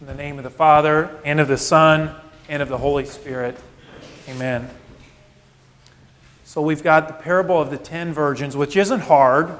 In the name of the Father, and of the Son, and of the Holy Spirit. Amen. So we've got the parable of the 10 virgins, which isn't hard.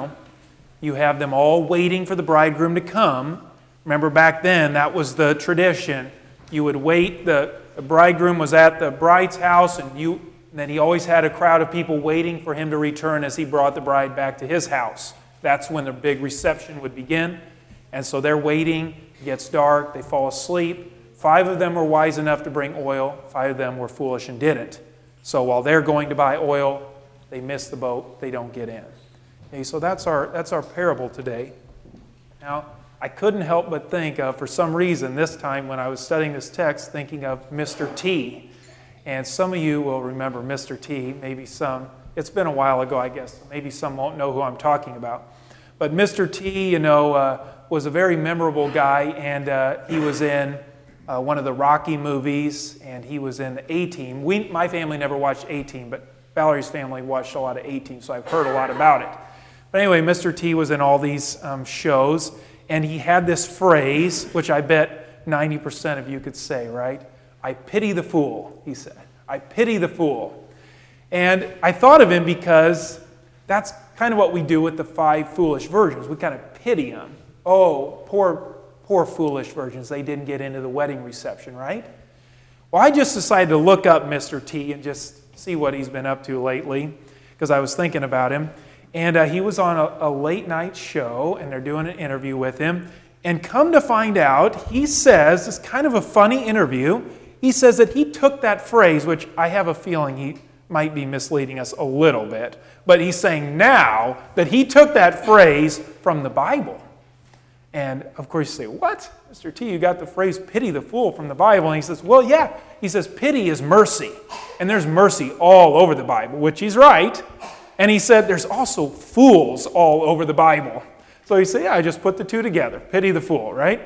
You have them all waiting for the bridegroom to come. Remember back then, that was the tradition. You would wait, the bridegroom was at the bride's house, and then he always had a crowd of people waiting for him to return as he brought the bride back to his house. That's when the big reception would begin. And so they're waiting. It gets dark. They fall asleep. 5 of them were wise enough to bring oil. 5 of them were foolish and didn't. So while they're going to buy oil, they miss the boat. They don't get in. Okay, so that's our parable today. Now, I couldn't help but think of, for some reason, this time when I was studying this text, thinking of Mr. T. And some of you will remember Mr. T. Maybe some. It's been a while ago, I guess. Maybe some won't know who I'm talking about. But Mr. T, was a very memorable guy, and he was in one of the Rocky movies, and he was in the A-Team. My family never watched A-Team, but Valerie's family watched a lot of A-Team, so I've heard a lot about it. But anyway, Mr. T was in all these shows, and he had this phrase, which I bet 90% of you could say, right? I pity the fool, he said. I pity the fool. And I thought of him because that's kind of what we do with the 5 foolish virgins. We kind of pity them. Oh, poor foolish virgins. They didn't get into the wedding reception, right? Well, I just decided to look up Mr. T and just see what he's been up to lately, because I was thinking about him. And he was on a late night show, and they're doing an interview with him. And come to find out, he says, it's kind of a funny interview, he says that he took that phrase, which I have a feeling he might be misleading us a little bit, but he's saying now that he took that phrase from the Bible. And of course you say, what? Mr. T, you got the phrase pity the fool from the Bible. And he says, well, yeah. He says pity is mercy. And there's mercy all over the Bible, which he's right. And he said there's also fools all over the Bible. So he said, yeah, I just put the two together. Pity the fool, right?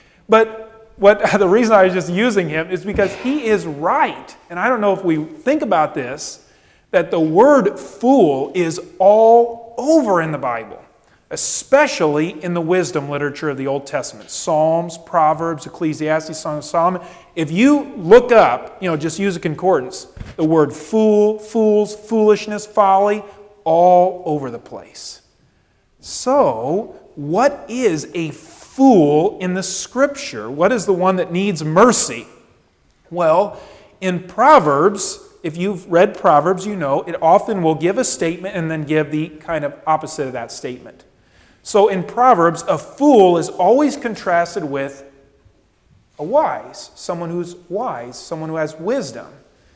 But the reason I was just using him is because he is right. And I don't know if we think about this, that the word fool is all over in the Bible, especially in the wisdom literature of the Old Testament. Psalms, Proverbs, Ecclesiastes, Song of Solomon. If you look up, just use a concordance, the word fool, fools, foolishness, folly, all over the place. So, what is a fool in the Scripture? What is the one that needs mercy? Well, in Proverbs, if you've read Proverbs, it often will give a statement and then give the kind of opposite of that statement. So in Proverbs, a fool is always contrasted with a wise, someone who's wise, someone who has wisdom.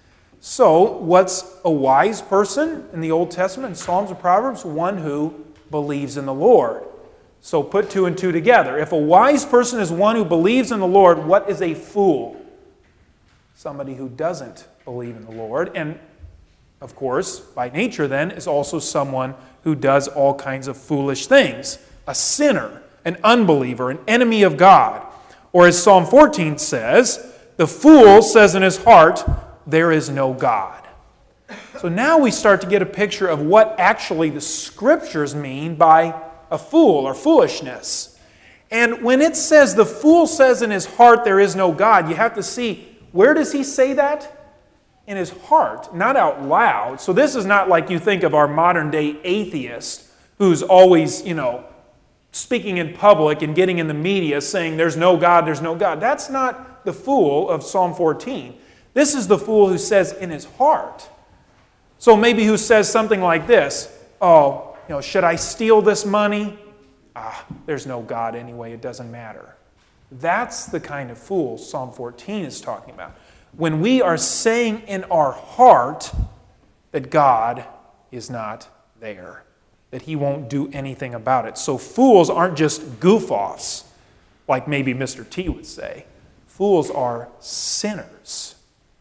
So what's a wise person in the Old Testament, in Psalms and Proverbs? One who believes in the Lord. So put 2 and 2 together. If a wise person is one who believes in the Lord, what is a fool? Somebody who doesn't believe in the Lord. And of course, by nature then, is also someone who does all kinds of foolish things. A sinner, an unbeliever, an enemy of God. Or as Psalm 14 says, the fool says in his heart, there is no God. So now we start to get a picture of what actually the Scriptures mean by a fool or foolishness. And when it says the fool says in his heart there is no God, you have to see, where does he say that? In his heart, not out loud. So this is not like you think of our modern day atheist who's always, speaking in public and getting in the media saying there's no God, there's no God. That's not the fool of Psalm 14. This is the fool who says in his heart. So maybe who says something like this, should I steal this money? There's no God anyway, it doesn't matter. That's the kind of fool Psalm 14 is talking about. When we are saying in our heart that God is not there, that he won't do anything about it. So fools aren't just goof-offs, like maybe Mr. T would say. Fools are sinners.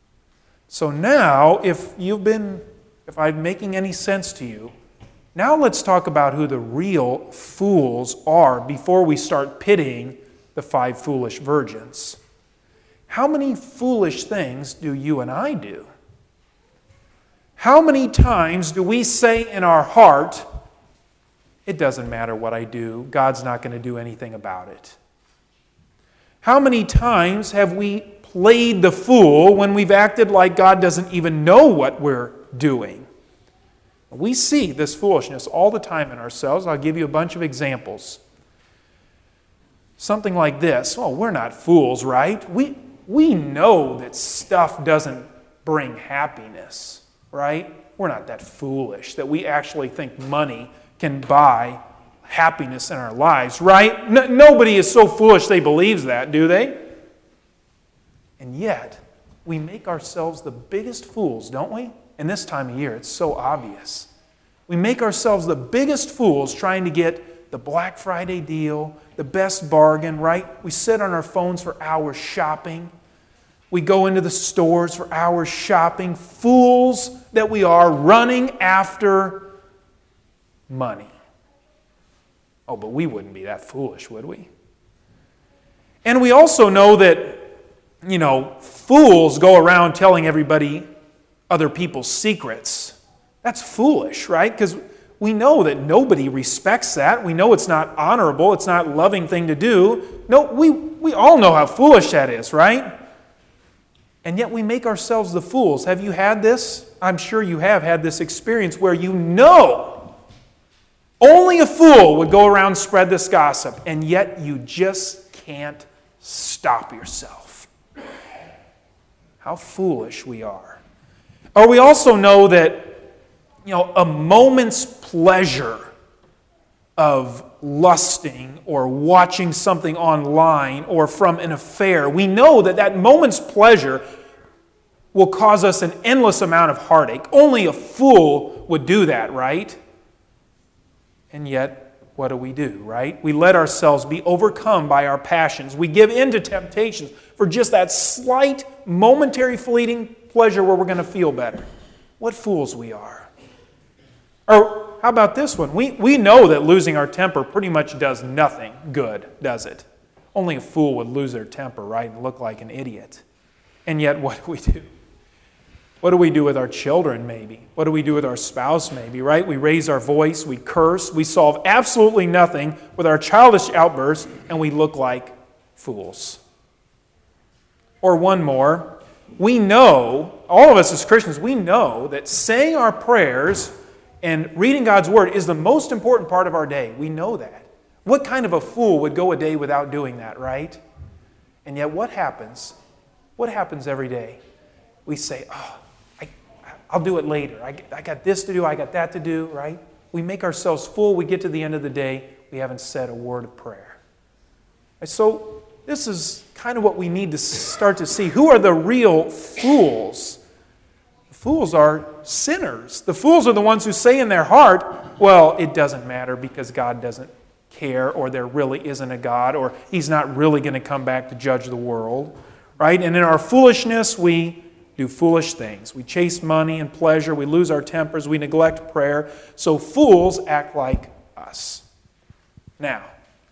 So now, if I'm making any sense to you, now let's talk about who the real fools are before we start pitying the 5 foolish virgins. How many foolish things do you and I do? How many times do we say in our heart, it doesn't matter what I do, God's not going to do anything about it? How many times have we played the fool when we've acted like God doesn't even know what we're doing? We see this foolishness all the time in ourselves. I'll give you a bunch of examples. Something like this. Oh, we're not fools, right? We know that stuff doesn't bring happiness, right? We're not that foolish that we actually think money can buy happiness in our lives, right? Nobody is so foolish they believe that, do they? And yet, we make ourselves the biggest fools, don't we? And this time of year, it's so obvious. We make ourselves the biggest fools trying to get the Black Friday deal, the best bargain, right? We sit on our phones for hours shopping. We go into the stores for hours shopping. Fools that we are, running after money. Oh, but we wouldn't be that foolish, would we? And we also know that, fools go around telling everybody other people's secrets. That's foolish, right? Because we know that nobody respects that. We know it's not honorable. It's not a loving thing to do. No, we all know how foolish that is, right? And yet we make ourselves the fools. Have you had this? I'm sure you have had this experience where you know only a fool would go around and spread this gossip, and yet you just can't stop yourself. How foolish we are. Or we also know that, a moment's pleasure of lusting or watching something online or from an affair, we know that moment's pleasure will cause us an endless amount of heartache. Only a fool would do that, right? And yet, what do, right? We let ourselves be overcome by our passions. We give in to temptations for just that slight, momentary, fleeting pleasure where we're going to feel better. What fools we are. Or how about this one? We know that losing our temper pretty much does nothing good, does it? Only a fool would lose their temper, right, and look like an idiot. And yet, what do? What do we do with our children, maybe? What do we do with our spouse, maybe, right? We raise our voice, we curse, we solve absolutely nothing with our childish outbursts, and we look like fools. Or one more. We know, all of us as Christians, we know that saying our prayers and reading God's Word is the most important part of our day. We know that. What kind of a fool would go a day without doing that, right? And yet what happens? What happens every day? We say, I'll do it later. I got this to do, I got that to do, right? We make ourselves full. We get to the end of the day, we haven't said a word of prayer. And so this is kind of what we need to start to see. Who are the real fools? Fools are sinners. The fools are the ones who say in their heart, well, it doesn't matter because God doesn't care, or there really isn't a God, or He's not really going to come back to judge the world, right? And in our foolishness, we do foolish things. We chase money and pleasure. We lose our tempers. We neglect prayer. So fools act like us. Now,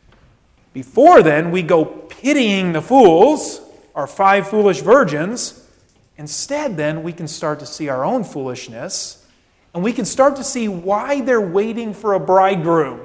before then, we go pitying the fools, our 5 foolish virgins. Instead, then, we can start to see our own foolishness, and we can start to see why they're waiting for a bridegroom.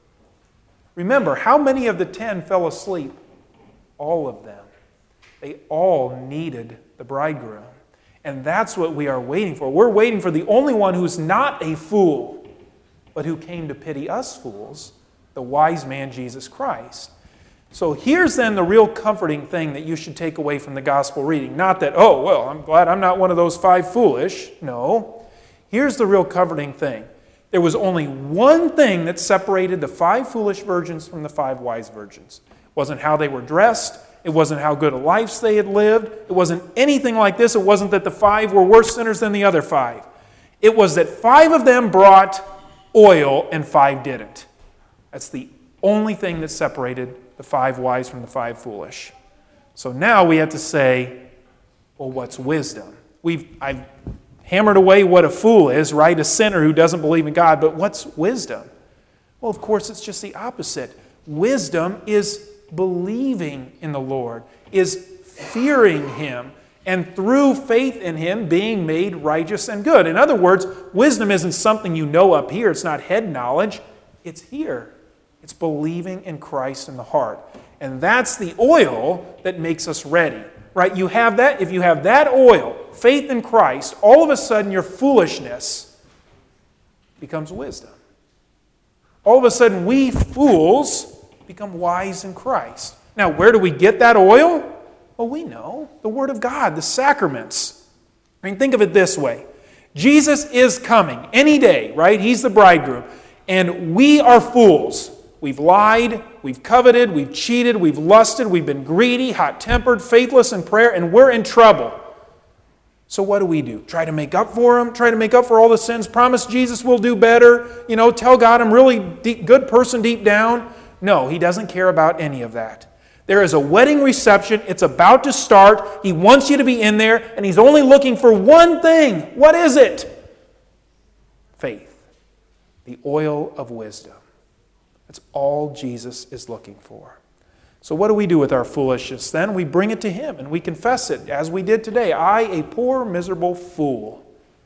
Remember, how many of the 10 fell asleep? All of them. They all needed the bridegroom. And that's what we are waiting for. We're waiting for the only one who's not a fool, but who came to pity us fools, the wise man, Jesus Christ. So here's then the real comforting thing that you should take away from the gospel reading. Not that, oh, well, I'm glad I'm not one of those 5 foolish. No. Here's the real comforting thing. There was only one thing that separated the 5 foolish virgins from the 5 wise virgins. It wasn't how they were dressed. It wasn't how good a life they had lived. It wasn't anything like this. It wasn't that the 5 were worse sinners than the other 5. It was that 5 of them brought oil and 5 didn't. That's the only thing that separated the 5 wise from the 5 foolish. So now we have to say, well, what's wisdom? I've hammered away what a fool is, right? A sinner who doesn't believe in God. But what's wisdom? Well, of course, it's just the opposite. Wisdom is believing in the Lord, is fearing Him, and through faith in Him being made righteous and good. In other words, wisdom isn't something you know up here. It's not head knowledge. It's here. It's believing in Christ in the heart. And that's the oil that makes us ready. Right? You have that. If you have that oil, faith in Christ, all of a sudden your foolishness becomes wisdom. All of a sudden we fools become wise in Christ. Now, where do we get that oil? Well, we know. The Word of God, the sacraments. I mean, think of it this way. Jesus is coming any day, right? He's the bridegroom. And we are fools. We've lied, we've coveted, we've cheated, we've lusted, we've been greedy, hot-tempered, faithless in prayer, and we're in trouble. So what do? Try to make up for them? Try to make up for all the sins? Promise Jesus will do better? Tell God I'm really good person deep down? No, He doesn't care about any of that. There is a wedding reception. It's about to start. He wants you to be in there, and He's only looking for one thing. What is it? Faith. The oil of wisdom. That's all Jesus is looking for. So what do we do with our foolishness then? We bring it to Him and we confess it as we did today. I, a poor, miserable fool.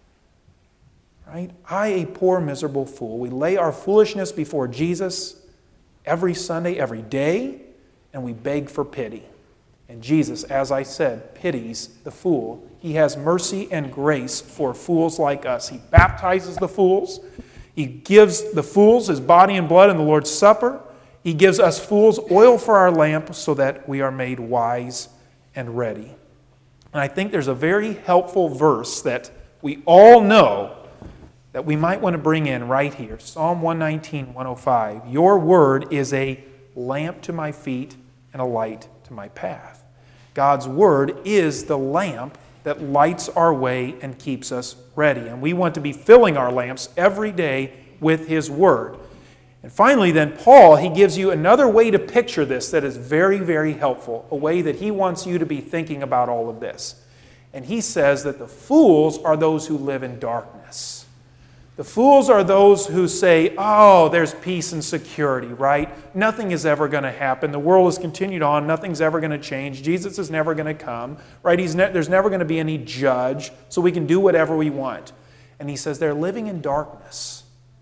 Right? I, a poor, miserable fool. We lay our foolishness before Jesus every Sunday, every day, and we beg for pity. And Jesus, as I said, pities the fool. He has mercy and grace for fools like us. He baptizes the fools. He gives the fools His body and blood in the Lord's Supper. He gives us fools oil for our lamp so that we are made wise and ready. And I think there's a very helpful verse that we all know that we might want to bring in right here. Psalm 119, 105. Your word is a lamp to my feet and a light to my path. God's word is the lamp that lights our way and keeps us ready. And we want to be filling our lamps every day with His Word. And finally, then, Paul, he gives you another way to picture this that is very, very helpful, a way that he wants you to be thinking about all of this. And he says that the fools are those who live in darkness. The fools are those who say, oh, there's peace and security, right? Nothing is ever going to happen. The world has continued on. Nothing's ever going to change. Jesus is never going to come, right? There's never going to be any judge, so we can do whatever we want. And he says they're living in darkness.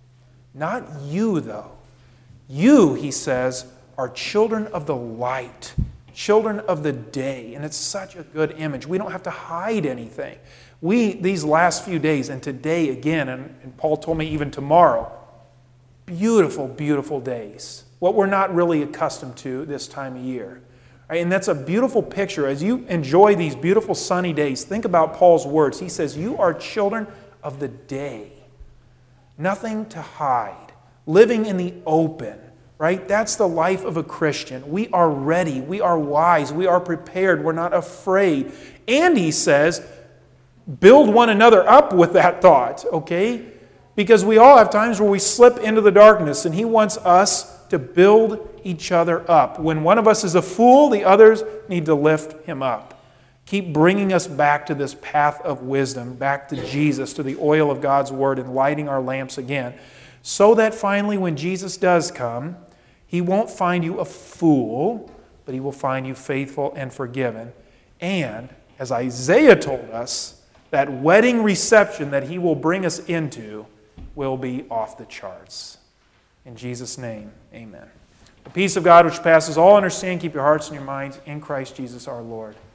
Not you, though. You, he says, are children of the light, children of the day. And it's such a good image. We don't have to hide anything. These last few days, and today again, and Paul told me even tomorrow, beautiful, beautiful days. What we're not really accustomed to this time of year. Right? And that's a beautiful picture. As you enjoy these beautiful sunny days, think about Paul's words. He says, you are children of the day. Nothing to hide. Living in the open. Right? That's the life of a Christian. We are ready. We are wise. We are prepared. We're not afraid. And he says, build one another up with that thought, okay? Because we all have times where we slip into the darkness, and he wants us to build each other up. When one of us is a fool, the others need to lift him up. Keep bringing us back to this path of wisdom, back to Jesus, to the oil of God's Word, and lighting our lamps again, so that finally when Jesus does come, He won't find you a fool, but He will find you faithful and forgiven. And, as Isaiah told us, that wedding reception that He will bring us into will be off the charts. In Jesus' name, amen. The peace of God which passes all understanding, keep your hearts and your minds in Christ Jesus our Lord.